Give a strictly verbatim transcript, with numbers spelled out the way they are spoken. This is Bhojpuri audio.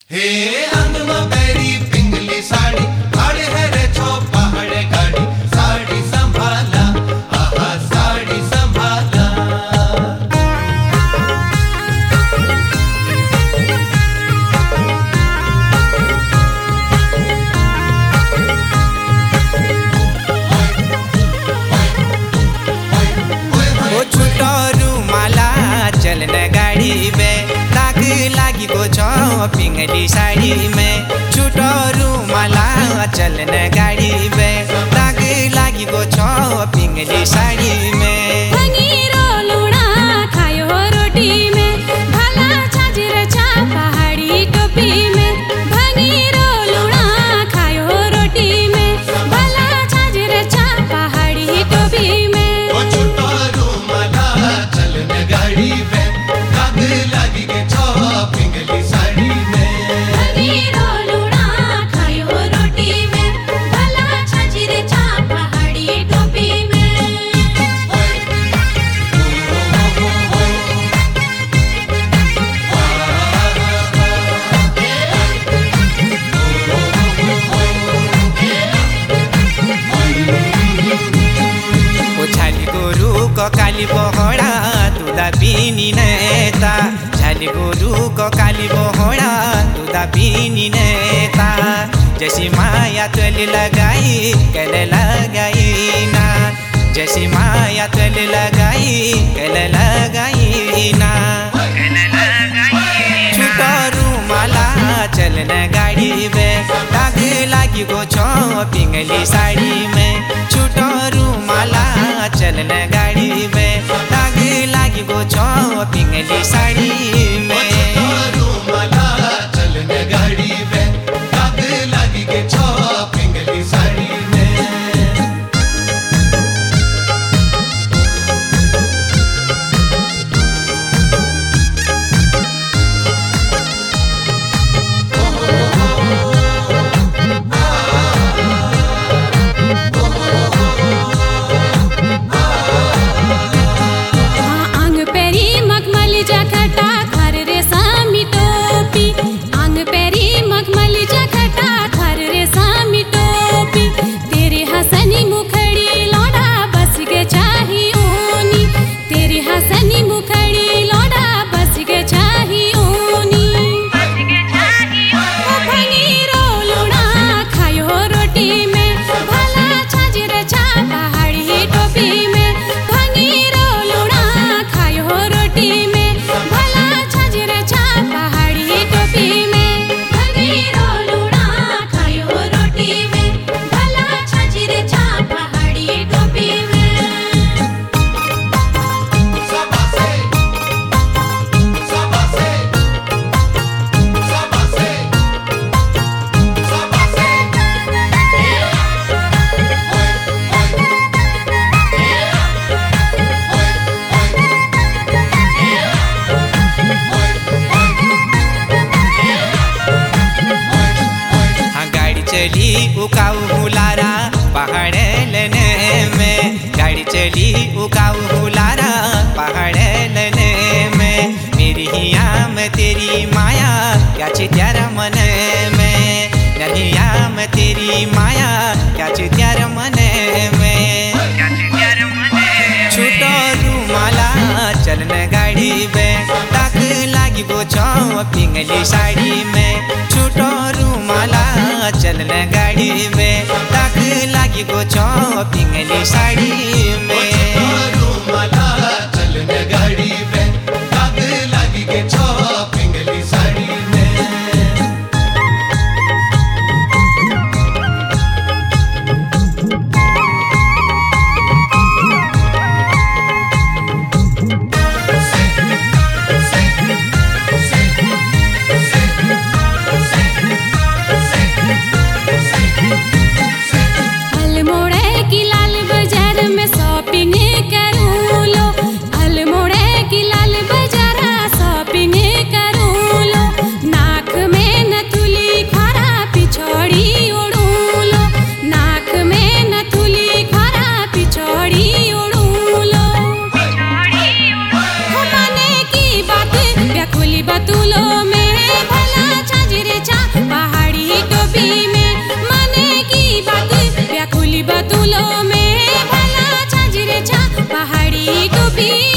हे अंगमा बैरी पिंगली साड़ी भाड़े है रे छो पहाड़े गाड़ी साड़ी संभाला आहा साड़ी संभाला ओ छुटोरू माला चलन गाड़ी में दाग लागी गो छ पिंगली साड़ी में छुटोरू माला चलन गाड़ी में दाग लागी गो छ पिंगली साड़ी में भंगीरो लुणा खायो रोटी में भला छाजर छा पहाड़ी टोपी में भंगीरो लुणा खायो रोटी में भला छाजर छा पहाड़ी टोपी में ओ छुटोरू माला चलन गाड़ी में दाग लागी के छो पिंगली साड़ी में भंगीरो लुणा खायो रोटी में भला छाजर छा पहाड़ी टोपी में झाली गोरु को काली बहड़ा दूधा पीनी नेता झाली गोरु को काली बहड़ा दूधा पीनी नेता जैसी माया तले लगाई कल लगाई ना जैसी माया तले लगाई कल लगाई ना छुटोरू माला चलन गाड़ी में दाग लागी गो छ पिंगली साड़ी में छुटोरू माला चलन गाड़ी में दाग लागी गो छ पिंगली साड़ी में छुटोरू माला चलन गाड़ी में दाग लागी के छो पिंगली साड़ी में आंग पेरी मखमली जखटा खर रे सामी टोपी आंग पेरी मखमली जखटा खर रे सामी टोपी तेरे हसनी मुखड़ी लौड़ा बस के चाही ओनी तेरे हसनी मुखड़ी लौड़ा बस के चाही ओनी ओ भंगीरो लुणा खायो रोटी में भला छाजर छा पहाड़ी टोपी में भंगीरो लुणा खायो रोटी में भला छाजर छा पहाड़ी टोपी में भंगीरो लुणा खायो रोटी में भला छाजर छा पहाड़ी टोपी में Sabase, sabase, sabase, sabase. हाँ गाड़ी चली उकाऊ हुलारा पहाड़ लेने में गाड़ी चली उकाऊ हुलारा पहाड़ लेने में मेरी हिया में तेरी माया क्या चित्यारा मन में नहिया में तेरी माया क्या चित्यारा मन में छुटोरू माला चलन गाड़ी में दाग लागी गो छ पिंगली साड़ी में छुटोरू माला चलन गाड़ी में दाग लागी गो छ पिंगली साड़ी में छुटोरू माला चलन गाड़ी में दाग लागी के छो पिंगली साड़ी में अल्मोड़े की लाल बाजार में शॉपिंग टोपी